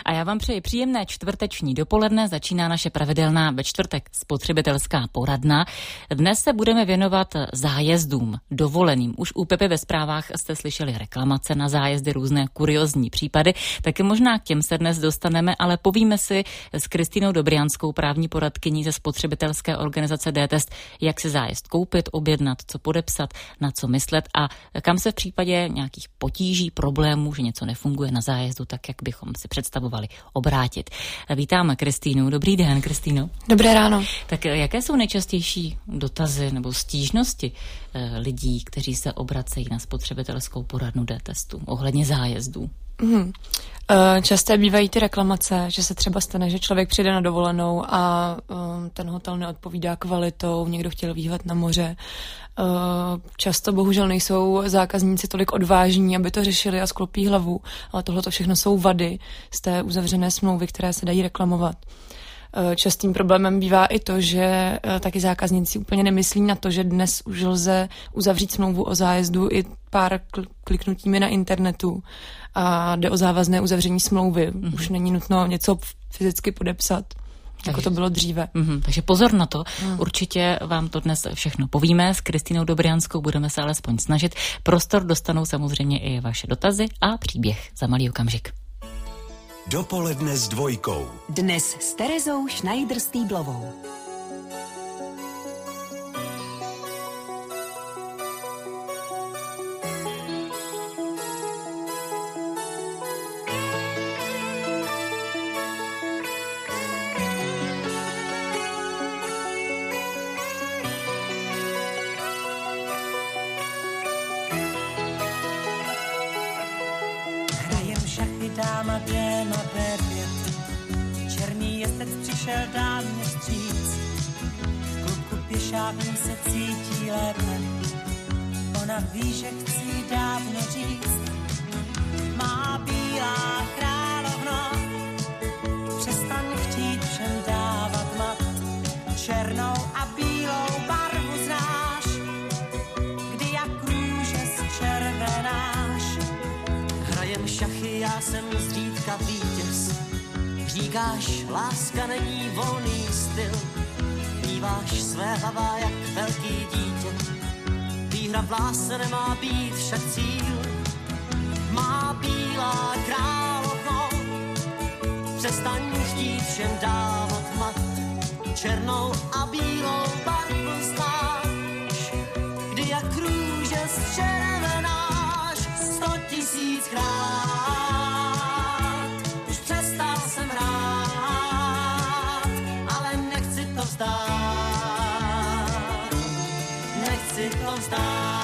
A já vám přeji příjemné čtvrteční dopoledne. Začíná naše pravidelná ve čtvrtek spotřebitelská poradna. Dnes se budeme věnovat zájezdům, dovoleným. Už u Pepy ve zprávách jste slyšeli reklamace na zájezdy, různé kuriózní případy. Taky možná k těm se dnes dostaneme, ale povíme si s Kristýnou Dobrianskou, právní poradkyní ze spotřebitelské organizace D-Test, jak si zájezd koupit, objednat, co podepsat, na co myslet a kam se v případě nějakých potíží, problémů, že něco nefunguje na zájezdu, tak jak bychom si představovali, obrátit. Vítáme Kristýnu. Dobrý den, Kristýno. Dobré ráno. Tak jaké jsou nejčastější dotazy nebo stížnosti lidí, kteří se obracejí na spotřebitelskou poradnu D-Testu ohledně zájezdů? Časté bývají ty reklamace, že se třeba stane, že člověk přijde na dovolenou a ten hotel neodpovídá kvalitou, někdo chtěl výhled na moře. Často bohužel nejsou zákazníci tolik odvážní, aby to řešili a sklopí hlavu, ale tohle to všechno jsou vady z té uzavřené smlouvy, které se dají reklamovat. Častým problémem bývá i to, že taky zákazníci úplně nemyslí na to, že dnes už lze uzavřít smlouvu o zájezdu i pár kliknutími na internetu a jde o závazné uzavření smlouvy. Už není nutno něco fyzicky podepsat, jako to bylo dříve. Takže pozor na to. Určitě vám to dnes všechno povíme. S Kristýnou Dobrianskou budeme se alespoň snažit. Prostor dostanou samozřejmě i vaše dotazy a příběh za malý okamžik. Dopoledne s dvojkou. Dnes s Terezou Schneider-Stýblovou. Dáma jde na B5, černý jezdec přišel dámě vstříc. V klubku pěšáků se cítí lépe, ona ví, že chci dávno říct. Má bílá královno, přestaň chtít všem dávat mat. Černou a bílou barvu znáš, kdy jak růže zčervenáš. Hrajem šachy, já jsem zřídka vítěz. Říkáš, láska není volný styl. Míváš své hlava jak velký dítě. Výhra v lásce nemá být však cíl. Má bílá královno, přestaň chtít všem dávat mat. Černou a bílou barvu znáš, kdy jak růže zčervenáš. 100 000 krát už přestal jsem hrát, ale nechci to vzdát, nechci to vzdát.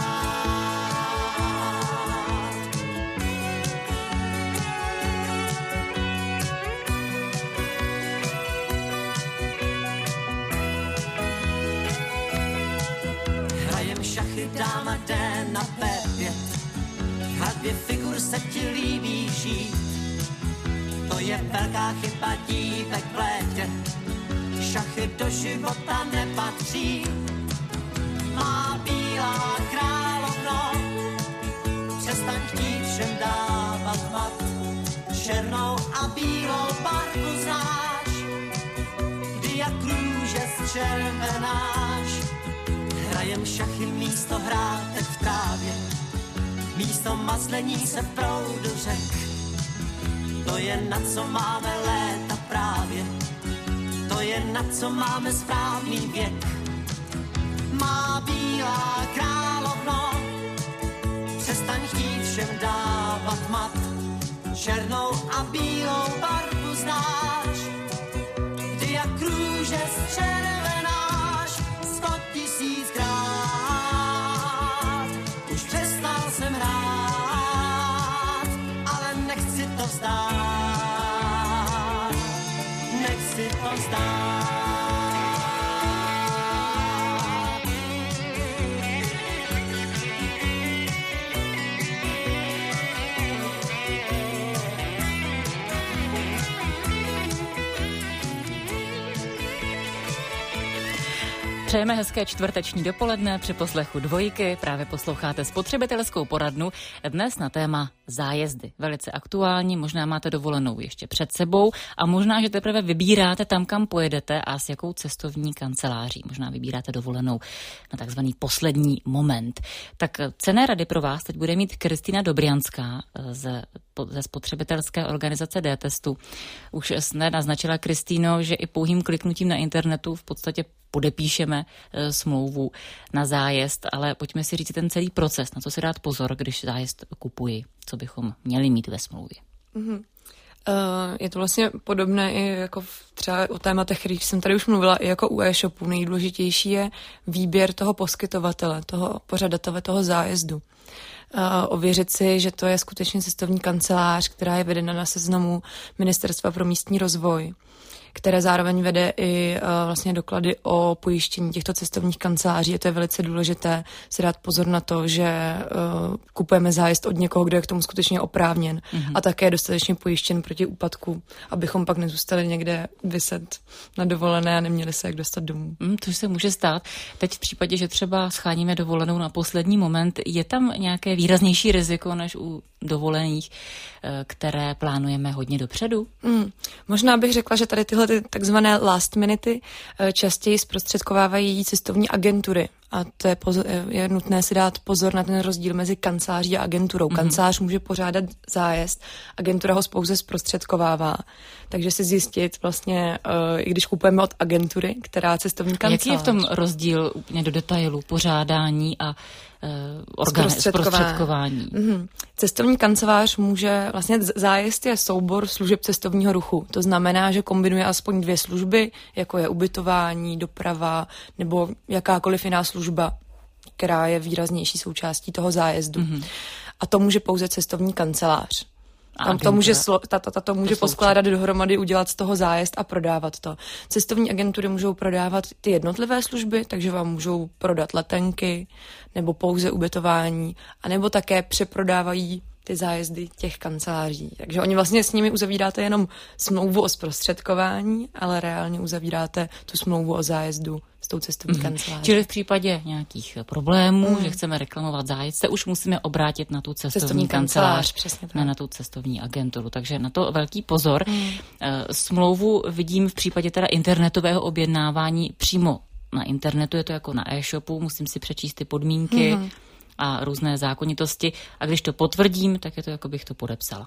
Hrajem šachy, dáma jde na B5. Hradbě figur se ti líbí žít, to je velká chyba dívek v létě. Šachy do života nepatří. Má bílá královno, přestaň chtít všem dávat mat. Černou a bílou barvu znáš, kdy jak růže zčervenáš. Hrajem šachy místo hrátek v trávě, místo mazlení se proudu řek. To je na co máme léta právě, to je na co máme správný věk. Má bílá královno, přestaň chtít všem dávat mat. Černou a bílou barvu znáš, kdy jak růže zčervenáš. 100 000 krát už přestal jsem hrát, ale nechci to vzdát, nechci to vzdát. Přejeme hezké čtvrteční dopoledne při poslechu dvojky. Právě posloucháte spotřebitelskou poradnu dnes na téma zájezdy. Velice aktuální, možná máte dovolenou ještě před sebou a možná, že teprve vybíráte tam, kam pojedete a s jakou cestovní kanceláří. Možná vybíráte dovolenou na takzvaný poslední moment. Tak cenné rady pro vás teď bude mít Kristýna Dobrianská ze spotřebitelské organizace D-Testu. Už jsme naznačila, Kristýno, že i pouhým kliknutím na internetu v podstatě podepíšeme smlouvu na zájezd, ale pojďme si říct ten celý proces, na co si dát pozor, když zájezd kupuji, co bychom měli mít ve smlouvě. Je to vlastně podobné i jako třeba o tématech, kterých jsem tady už mluvila, i jako u e-shopu. Nejdůležitější je výběr toho poskytovatele, toho pořadatele toho zájezdu. Ověřit si, že to je skutečně cestovní kancelář, která je vedena na seznamu Ministerstva pro místní rozvoj, které zároveň vede i vlastně doklady o pojištění těchto cestovních kanceláří. A to je velice důležité si dát pozor na to, že kupujeme zájezd od někoho, kdo je k tomu skutečně oprávněn a také dostatečně pojištěn proti úpadku, abychom pak nezůstali někde viset na dovolené a neměli se jak dostat domů. To se může stát. Teď v případě, že třeba scháníme dovolenou na poslední moment, je tam nějaké výraznější riziko než u dovolených, které plánujeme hodně dopředu? Možná bych řekla, že tady tyhle takzvané last minuty častěji zprostředkovávají cestovní agentury. A to je nutné si dát pozor na ten rozdíl mezi kanceláří a agenturou. Kancelář může pořádat zájezd, agentura ho pouze zprostředkovává. Takže si zjistit vlastně, i když kupujeme od agentury, která cestovní kancelář. Jaký je v tom rozdíl úplně do detailu pořádání a zprostředkování? Cestovní kancelář může, vlastně zájezd je soubor služeb cestovního ruchu. To znamená, že kombinuje aspoň 2 služby, jako je ubytování, doprava nebo jakákoliv jiná služba, která je výraznější součástí toho zájezdu. A to může pouze cestovní kancelář. To může poskládat dohromady, udělat z toho zájezd a prodávat to. Cestovní agentury můžou prodávat ty jednotlivé služby, takže vám můžou prodat letenky nebo pouze ubytování, anebo také přeprodávají ty zájezdy těch kanceláří. Takže oni vlastně s nimi uzavíráte jenom smlouvu o zprostředkování, ale reálně uzavíráte tu smlouvu o zájezdu s tou cestovní kanceláří. Čili v případě nějakých problémů, že chceme reklamovat zájezd, se už musíme obrátit na tu cestovní kancelář, ne na tu cestovní agenturu. Takže na to velký pozor. Smlouvu vidím v případě teda internetového objednávání přímo na internetu, je to jako na e-shopu, musím si přečíst ty podmínky a různé zákonitosti a když to potvrdím, tak je to, jako bych to podepsala.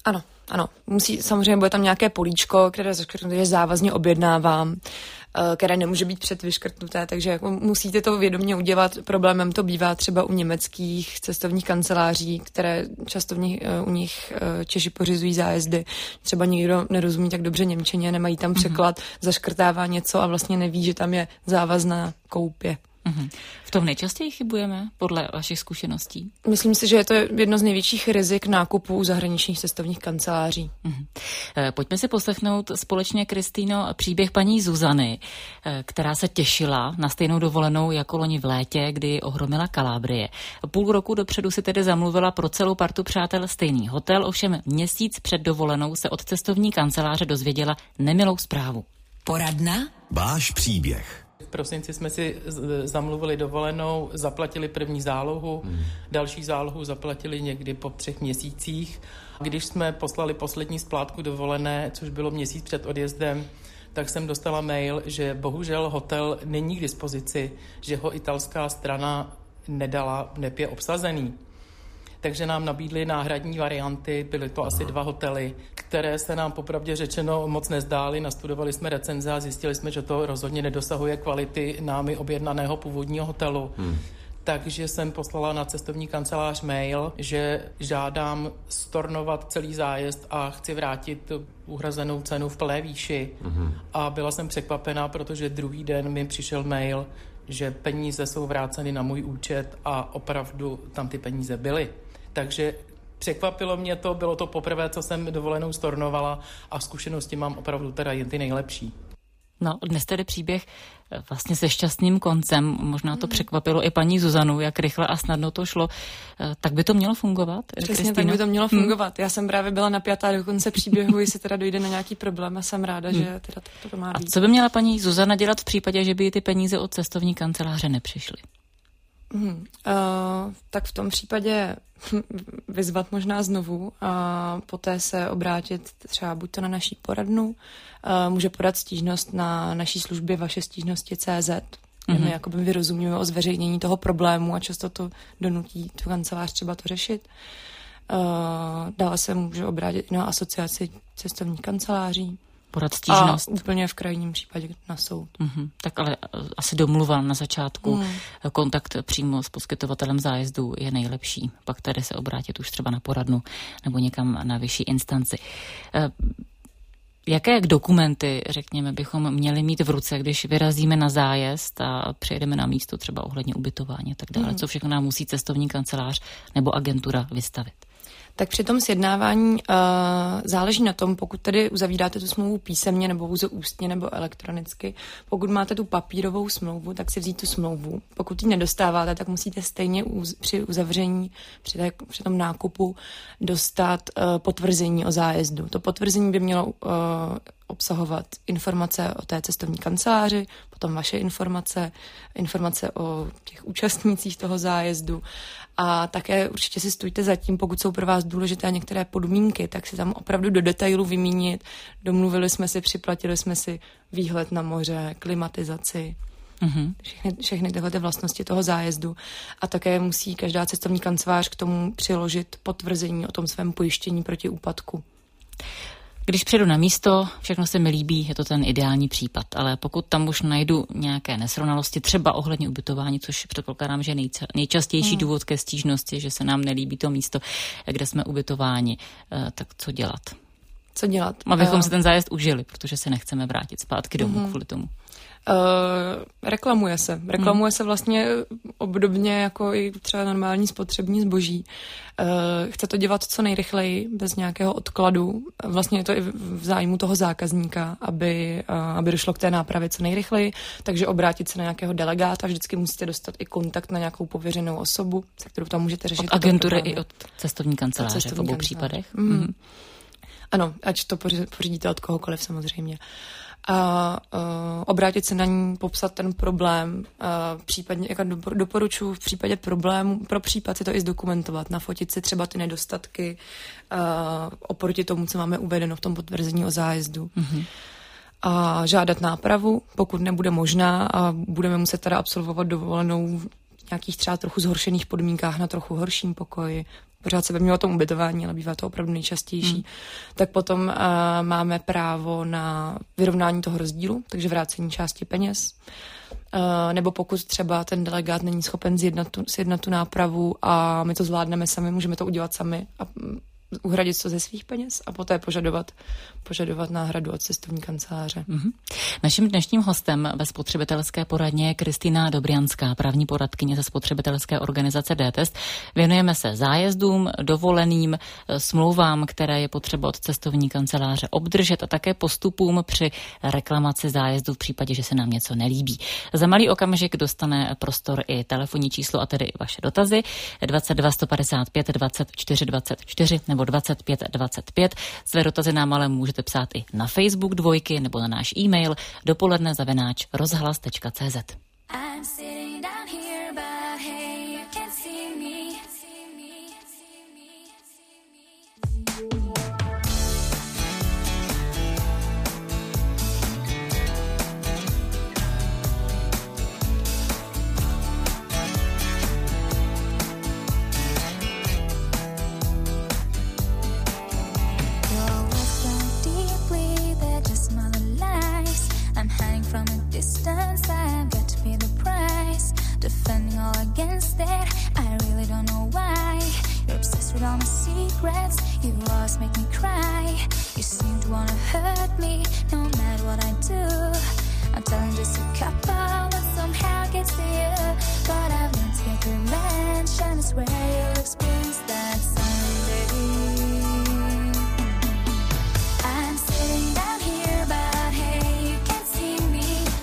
Ano. Samozřejmě bude tam nějaké políčko, které že závazně objednávám, které nemůže být předvyškrtnuté, takže jako musíte to vědomě udělat. Problémem to bývá třeba u německých cestovních kanceláří, které často u nich Češi pořizují zájezdy. Třeba někdo nerozumí tak dobře němčině, nemají tam překlad, zaškrtává něco a vlastně neví, že tam je závazná koupě. V tom nejčastěji chybujeme, podle vašich zkušeností? Myslím si, že je to jedno z největších rizik nákupu u zahraničních cestovních kanceláří. Pojďme si poslechnout společně, Kristýno, příběh paní Zuzany, která se těšila na stejnou dovolenou jako loni v létě, kdy ohromila Kalábrie. Půl roku dopředu si tedy zamluvila pro celou partu přátel stejný hotel, ovšem měsíc před dovolenou se od cestovní kanceláře dozvěděla nemilou zprávu. Poradna? Váš příběh. V prosinci jsme si zamluvili dovolenou, zaplatili první zálohu, další zálohu zaplatili někdy po 3 měsících. Když jsme poslali poslední splátku dovolené, což bylo měsíc před odjezdem, tak jsem dostala mail, že bohužel hotel není k dispozici, že ho italská strana nedala, je obsazený. Takže nám nabídli náhradní varianty, byly to asi 2 hotely, které se nám popravdě řečeno moc nezdály. Nastudovali jsme recenze a zjistili jsme, že to rozhodně nedosahuje kvality námi objednaného původního hotelu. Takže jsem poslala na cestovní kancelář mail, že žádám stornovat celý zájezd a chci vrátit uhrazenou cenu v plné výši. A byla jsem překvapená, protože druhý den mi přišel mail, že peníze jsou vráceny na můj účet a opravdu tam ty peníze byly. Takže překvapilo mě to, bylo to poprvé, co jsem dovolenou stornovala a zkušenosti mám opravdu teda jen ty nejlepší. No, dnes tedy příběh vlastně se šťastným koncem, možná to překvapilo i paní Zuzanu, jak rychle a snadno to šlo. Tak by to mělo fungovat? Přesně, Kristýno? tak by to mělo fungovat. Já jsem právě byla napjatá do konce příběhu, jestli teda dojde na nějaký problém a jsem ráda, že teda to má být. A co by měla paní Zuzana dělat v případě, že by ty peníze od cestovní kanceláře nepřišly? Tak v tom případě vyzvat možná znovu a poté se obrátit třeba buď to na naší poradnu, může podat stížnost na naší službě vaše stížnosti.cz, kde my jakoby vyrozumíme o zveřejnění toho problému a často to donutí tu kancelář třeba to řešit. Dále se může obrátit na asociaci cestovních kanceláří. Podat stížnost. A úplně v krajním případě na soud. Tak ale asi domluva na začátku. Kontakt přímo s poskytovatelem zájezdu je nejlepší. Pak tady se obrátit už třeba na poradnu nebo někam na vyšší instanci. Jaké dokumenty, řekněme, bychom měli mít v ruce, když vyrazíme na zájezd a přijedeme na místo třeba ohledně ubytování a tak dále? Co všechno nám musí cestovní kancelář nebo agentura vystavit? Tak při tom sjednávání záleží na tom, pokud tedy uzavíráte tu smlouvu písemně nebo pouze ústně nebo elektronicky. Pokud máte tu papírovou smlouvu, tak si vzít tu smlouvu. Pokud ji nedostáváte, tak musíte stejně při uzavření, při tom nákupu dostat potvrzení o zájezdu. To potvrzení by mělo obsahovat informace o té cestovní kanceláři, potom vaše informace o těch účastnících toho zájezdu a také určitě si stůjte za tím, pokud jsou pro vás důležité některé podmínky, tak si tam opravdu do detailu vymínit. Domluvili jsme si, připlatili jsme si výhled na moře, klimatizaci, všechny tyhle vlastnosti toho zájezdu a také musí každá cestovní kancelář k tomu přiložit potvrzení o tom svém pojištění proti úpadku. Když přijedu na místo, všechno se mi líbí, je to ten ideální případ, ale pokud tam už najdu nějaké nesrovnalosti, třeba ohledně ubytování, což předpokládám, že je nejčastější důvod ke stížnosti, že se nám nelíbí to místo, kde jsme ubytováni, tak co dělat? Co dělat? Abychom si ten zájezd užili, protože se nechceme vrátit zpátky domů kvůli tomu. Reklamuje se. Reklamuje se vlastně obdobně jako i třeba normální spotřební zboží. Chce to dělat co nejrychleji, bez nějakého odkladu. Vlastně je to i v zájmu toho zákazníka, aby došlo k té nápravě co nejrychleji, takže obrátit se na nějakého delegáta. Vždycky musíte dostat i kontakt na nějakou pověřenou osobu, se kterou tam můžete řešit. Od agentury i od cestovní kanceláře v obou případech. Ano, ať to pořídíte od kohokoliv samozřejmě. A obrátit se na ní, popsat ten problém, případně jako doporučuji v případě problému, pro případ si to i zdokumentovat, nafotit si třeba ty nedostatky oproti tomu, co máme uvedeno v tom potvrzení o zájezdu. A žádat nápravu, pokud nebude možná a budeme muset teda absolvovat dovolenou v nějakých třeba trochu zhoršených podmínkách na trochu horším pokoji. Pořád se bavíme o tom ubytování, ale bývá to opravdu nejčastější. Tak potom máme právo na vyrovnání toho rozdílu, takže vrácení části peněz. Nebo pokud třeba ten delegát není schopen sjednat tu nápravu a my to zvládneme sami, můžeme to udělat sami a uhradit to ze svých peněz a poté požadovat náhradu od cestovní kanceláře. Naším dnešním hostem ve spotřebitelské poradně je Kristýna Dobrianská, právní poradkyně ze spotřebitelské organizace D-Test. Věnujeme se zájezdům, dovoleným, smlouvám, které je potřeba od cestovní kanceláře obdržet a také postupům při reklamaci zájezdu v případě, že se nám něco nelíbí. Za malý okamžik dostane prostor i telefonní číslo a tedy i vaše dotazy 22 155 24 24 nebo 25 25. Své dotazy nám ale můžete psát i na Facebook Dvojky nebo na náš e-mail dopoledne@rozhlas.cz. Distance, I've got to pay the price. Defending all against that, I really don't know why. You're obsessed with all my secrets, you always make me cry. You seem to wanna hurt me, no matter what I do. I'm telling just a couple, but somehow it gets to you. But I've learned to get revenge, and I swear you'll experience that someday. I'm sitting down here, but hey, you can't see me.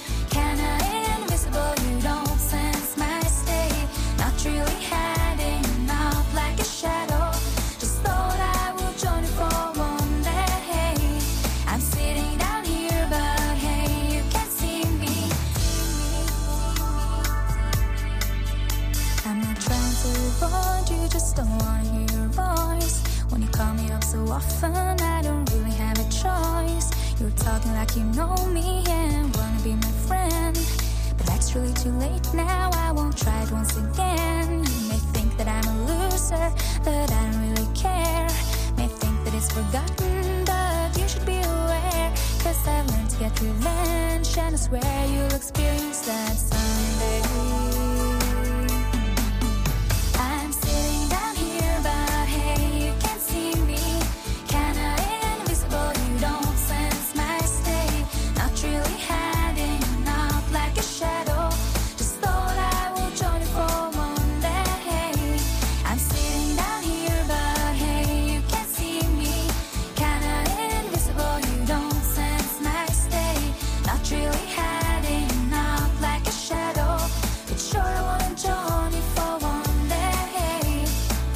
You don't sense my state, not really hiding out like a shadow. Just thought I would join you for one day. I'm sitting down here, but hey, you can't see me. You're talking like you know me and wanna be my friend, but that's really too late now. I won't try it once again. You may think that I'm a loser, but I don't really care. May think that it's forgotten, but you should be aware, 'cause I've learned to get revenge, and I swear you'll experience that someday. I'm sitting down here, but hey, you can't see me. Kinda invisible, you don't sense my state. Not really hiding out like a shadow. Just thought I would join you for one day. I'm sitting down here, but hey, you can't see me. Kinda invisible, you don't sense my state. Not really hiding out like a shadow. But sure I wanna join you for one day.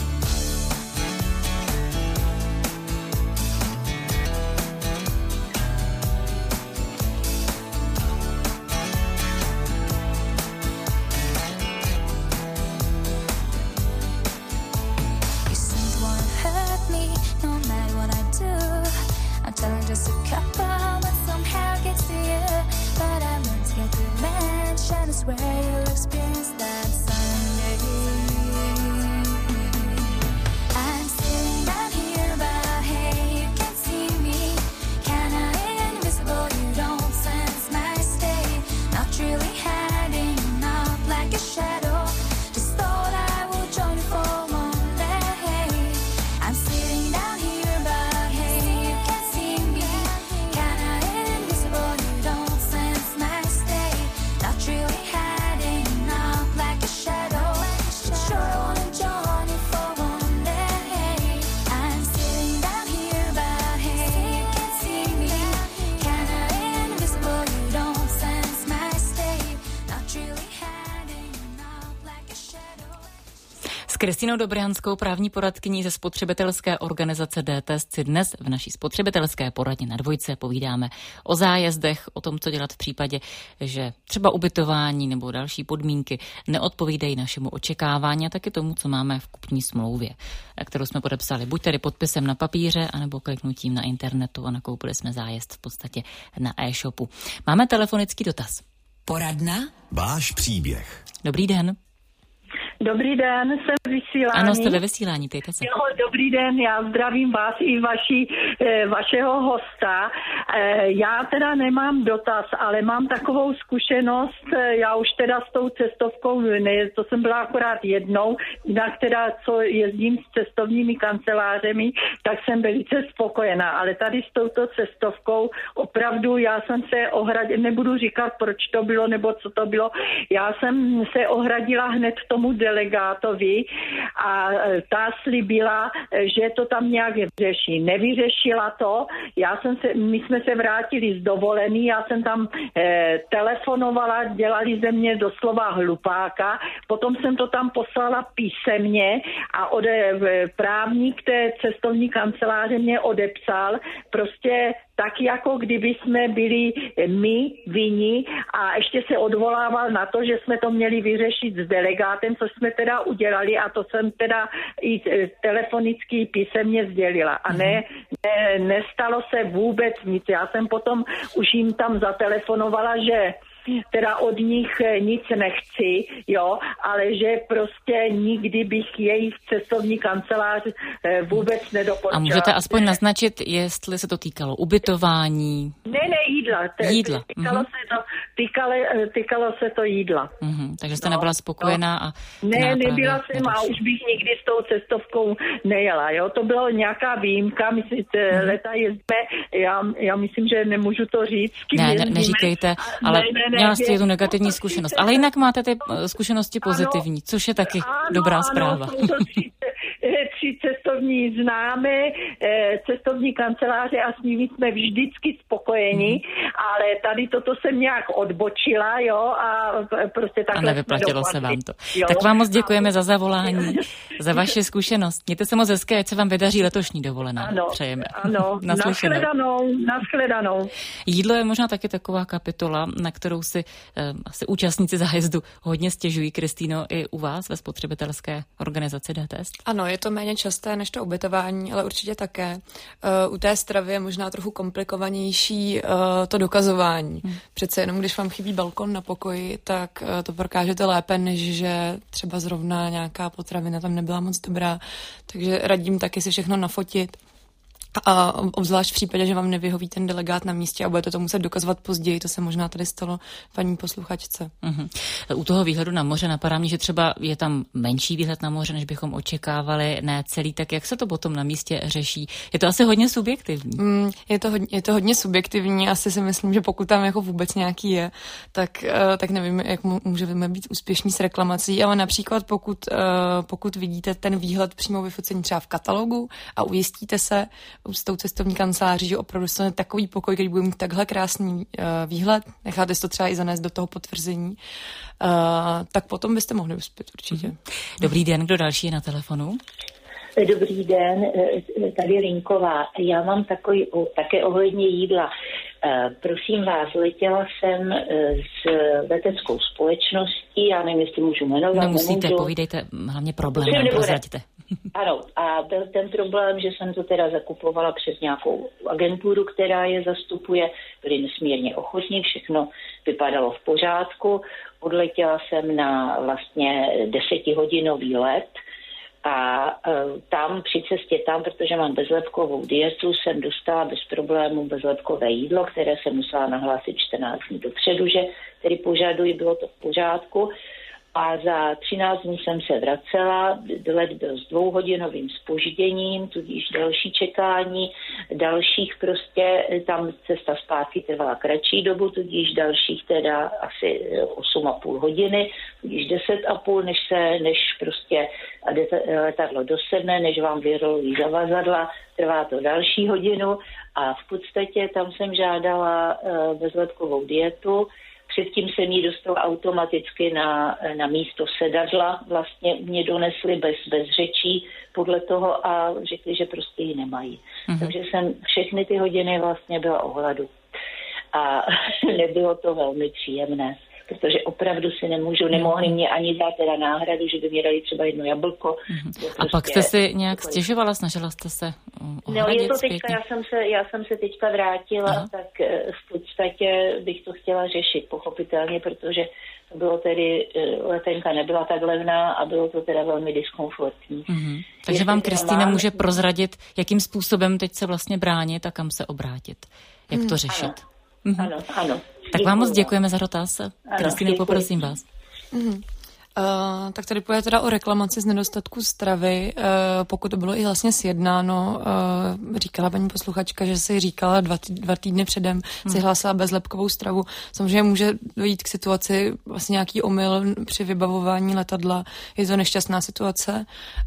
You seem to wanna hurt me, no matter what I do. I'm telling just a couple, but somehow it gets to you. But I learned to get revenge, and I swear you'll experience that someday. I'm sitting down here, but hey, you can't see me. Kinda invisible, you don't sense my state. Not really hiding out like a shadow. Just thought I would join you for one day. I'm sitting down here, but hey, you can't see me. Kinda invisible, you don't sense my state. Not really hiding out like a shadow. But sure I wanna join you for one day. I'm sitting down here, but hey, you can't see me. Kinda invisible, you don't sense my state. Not really hiding out like a shadow. S Kristýnou Dobrianskou, právní poradkyní ze spotřebitelské organizace D-Test, si dnes v naší spotřebitelské poradně na Dvojce povídáme o zájezdech, o tom, co dělat v případě, že třeba ubytování nebo další podmínky neodpovídají našemu očekávání a taky tomu, co máme v kupní smlouvě, kterou jsme podepsali buď tedy podpisem na papíře, anebo kliknutím na internetu a nakoupili jsme zájezd v podstatě na e-shopu. Máme telefonický dotaz. Poradna? Váš příběh. Dobrý den. Dobrý den, jsem v vysílání. Ano, jste ve vysílání, ptejte se. Jo, dobrý den, já zdravím vás i vašeho hosta. Já teda nemám dotaz, ale mám takovou zkušenost, já už teda s tou cestovkou, ne, to jsem byla akorát jednou, jinak teda, co jezdím s cestovními kancelářemi, tak jsem velice spokojená, ale tady s touto cestovkou opravdu já jsem se ohradila, nebudu říkat, proč to bylo, nebo co to bylo, já jsem se ohradila hned tomu delegátovi a ta slíbila, že to tam nějak vyřeší. Nevyřešila to, my jsme se vrátili z dovolený, já jsem tam telefonovala, dělali ze mě doslova hlupáka, potom jsem to tam poslala písemně a právník té cestovní kanceláře mě odepsal, prostě tak jako kdyby jsme byli my vinni a ještě se odvolával na to, že jsme to měli vyřešit s delegátem, což jsme teda udělali a to jsem teda i telefonicky písemně sdělila. A nestalo se vůbec nic. Já jsem potom už jim tam zatelefonovala, že teda od nich nic nechci, jo, ale že prostě nikdy bych jejich cestovní kancelář vůbec nedoporučila. A můžete aspoň naznačit, jestli se to týkalo ubytování? Ne, jídla. Týkalo se to jídla. Takže jste nebyla spokojená a... Ne, nebyla jsem a už bych nikdy s tou cestovkou nejela, jo. To bylo nějaká výjimka, leta jezdíme, já myslím, že nemůžu to říct. Neříkejte, ale měla jste tu negativní zkušenost. Ale jinak máte ty zkušenosti pozitivní, což je taky dobrá zpráva. Jsou to tři cestovní známé, cestovní kanceláře a s nimi jsme vždycky spokojeni, ale tady toto jsem nějak odbočila, jo, a prostě takhle. A nevyplatilo se vám to. Jo? Tak vám moc děkujeme za zavolání, za vaši zkušenost. Mějte se moc hezké, ať se vám vydaří letošní dovolená. Ano, přejeme. Ano, nashledanou. Jídlo je možná taky taková kapitola, na kterou si asi účastníci zájezdu hodně stěžují. Kristýno, i u vás ve spotřebitelské organizaci D-Test? Ano, je to méně časté, než než to ubytování, ale určitě také. U té stravy je možná trochu komplikovanější to dokazování. Přece jenom, když vám chybí balkon na pokoji, tak to prokážete lépe, než že třeba zrovna nějaká potravina tam nebyla moc dobrá. Takže radím taky si všechno nafotit. A obzvlášť v případě, že vám nevyhoví ten delegát na místě a budete to muset dokazovat později, to se možná tady stalo paní posluchačce. U toho výhledu na moře napadá mě, že třeba je tam menší výhled na moře, než bychom očekávali, ne celý, tak jak se to potom na místě řeší? Je to asi hodně subjektivní. Je to hodně subjektivní, asi si myslím, že pokud tam jako vůbec nějaký je, tak nevím, jak můžeme být úspěšní s reklamací, ale například pokud vidíte ten výhled přímo vyfocení třeba v katalogu a ujistíte se s tou cestovní kanceláří, že opravdu je takový pokoj, který bude mít takhle krásný výhled, necháte si to třeba i zanést do toho potvrzení, tak potom byste mohli uspět určitě. Dobrý den, kdo další je na telefonu? Dobrý den, tady Linková. Já mám také ohledně jídla. Prosím vás, letěla jsem s leteckou společností, já nevím, jestli můžu jmenovat. Nemusíte, povídejte, hlavně problém, prozraďte. Ano, a byl ten problém, že jsem to teda zakupovala přes nějakou agenturu, která je zastupuje, byli nesmírně ochotní, všechno vypadalo v pořádku. Odletěla jsem na vlastně 10hodinový let a tam při cestě protože mám bezlepkovou dietu, jsem dostala bez problémů bezlepkové jídlo, které jsem musela nahlásit 14 dní dopředu, že tedy požaduji, bylo to v pořádku. A za 13 dní jsem se vracela, let byl s 2hodinovým zpožděním, tudíž další čekání, dalších prostě, tam cesta zpátky trvala kratší dobu, tudíž dalších teda asi 8,5 hodiny, tudíž 10,5, než prostě letadlo dosedne, než vám vyrolují zavazadla, trvá to další hodinu a v podstatě tam jsem žádala bezlepkovou dietu. Předtím jsem ji dostala automaticky na místo sedadla, vlastně mě donesli bez řečí podle toho a řekli, že prostě ji nemají. Takže jsem všechny ty hodiny vlastně byla o hladu. A nebylo to velmi příjemné, protože opravdu si nemohli mě ani dát teda náhradu, že by mě dali třeba jedno jablko. A pak jste si nějak stěžovala, snažila jste se ohradit? No je to teďka, já jsem se teďka vrátila, tak v podstatě bych to chtěla řešit, pochopitelně, protože to bylo tedy, letenka nebyla tak levná a bylo to teda velmi diskomfortní. Takže vám Kristýna může prozradit, jakým způsobem teď se vlastně bránit a kam se obrátit. Jak to řešit? Ano. Tak vám moc děkujeme za dotaz. Kristýno, poprosím vás. Tak tady půjde teda o reklamaci z nedostatku stravy. Pokud to bylo i vlastně sjednáno, říkala paní posluchačka, že si říkala 2 týdny předem, si hlásila bezlepkovou stravu. Samozřejmě může dojít k situaci, vlastně nějaký omyl při vybavování letadla. Je to nešťastná situace.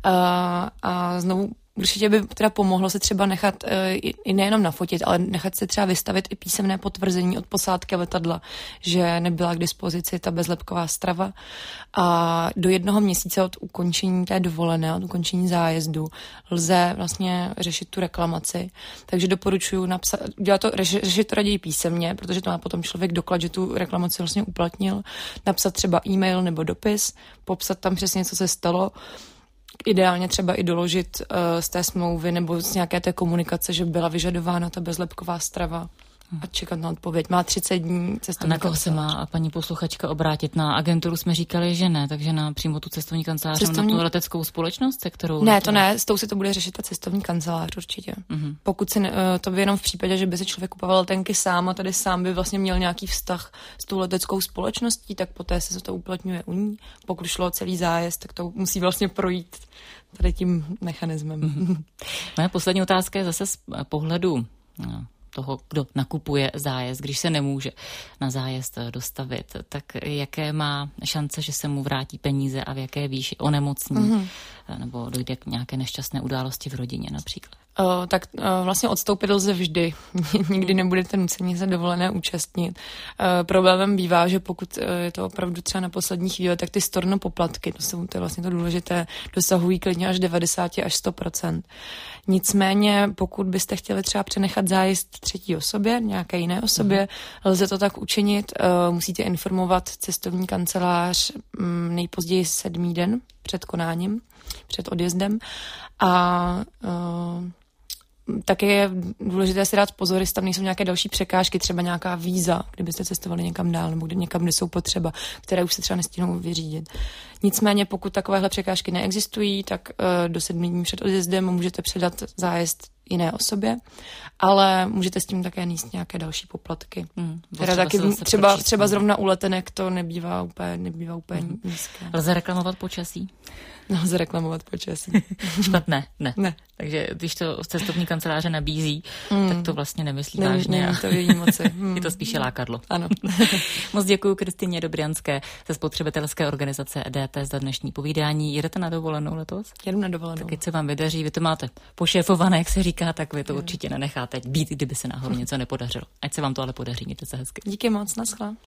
A znovu určitě by teda pomohlo se třeba nechat i nejenom nafotit, ale nechat se třeba vystavit i písemné potvrzení od posádky letadla, že nebyla k dispozici ta bezlepková strava. A do 1 měsíce od ukončení té dovolené, od ukončení zájezdu lze vlastně řešit tu reklamaci. Takže doporučuji řešit to raději písemně, protože to má potom člověk doklad, že tu reklamaci vlastně uplatnil. Napsat třeba e-mail nebo dopis, popsat tam přesně, co se stalo. Ideálně třeba i doložit z té smlouvy nebo z nějaké té komunikace, že byla vyžadována ta bezlepková strava a čekat na odpověď. Má 30 dní cestovní kancelář. A na koho se má paní posluchačka obrátit? Na agenturu jsme říkali, že ne, takže na přímo tu cestovní kancelář, na tu leteckou společnost, se kterou... Ne, to ne, s tou si to bude řešit ta cestovní kancelář určitě. Pokud si to by jenom v případě, že by si člověk kupoval letenky sám a tady sám by vlastně měl nějaký vztah s tou leteckou společností, tak poté se to uplatňuje u ní. Pokud šlo o celý zájezd, tak to musí vlastně projít tady tím mechanismem. Moje poslední otázka je zase z pohledu toho, kdo nakupuje zájezd, když se nemůže na zájezd dostavit, tak jaké má šance, že se mu vrátí peníze a v jaké výši onemocní nebo dojde k nějaké nešťastné události v rodině například? Tak vlastně odstoupit lze vždy. Nikdy nebudete nuceni se dovolené účastnit. Problémem bývá, že pokud je to opravdu třeba na poslední chvíli, tak ty storno poplatky, to je vlastně to důležité, dosahují klidně až 90 až 100%. Nicméně, pokud byste chtěli třeba přenechat zájezd třetí osobě, nějaké jiné osobě, lze to tak učinit. Musíte informovat cestovní kancelář nejpozději 7. den před konáním, před odjezdem A taky je důležité si dát pozor, jestli tam nejsou nějaké další překážky, třeba nějaká víza, kdybyste cestovali někam dál, nebo někam, kde jsou potřeba, které už se třeba nestihnou vyřídit. Nicméně, pokud takovéhle překážky neexistují, tak do 7 dní před odjezdem můžete předat zájezd jiné osobě, ale můžete s tím také níst nějaké další poplatky. Teda taky třeba zrovna u letenek to nebývá úplně nízké. Lze reklamovat počasí? Lze reklamovat počasí. Špatné? Ne. Ne. Takže když to cestovní kanceláře nabízí, tak to vlastně nemyslí vážně. Není to v její moci. Je to spíše lákadlo. Ano. Moc děkuji Kristýně Dobrianské ze spotřebitelské organizace DT za dnešní povídání. Jedete na dovolenou letos? Jedu na dovolenou. Tak se vám vydaří, vy to máte pošéfované, jak se říká, tak vy to určitě nenecháte být, kdyby se náhodou něco nepodařilo. Ať se vám to ale podaří, mějte se hezky. Díky moc, naschle.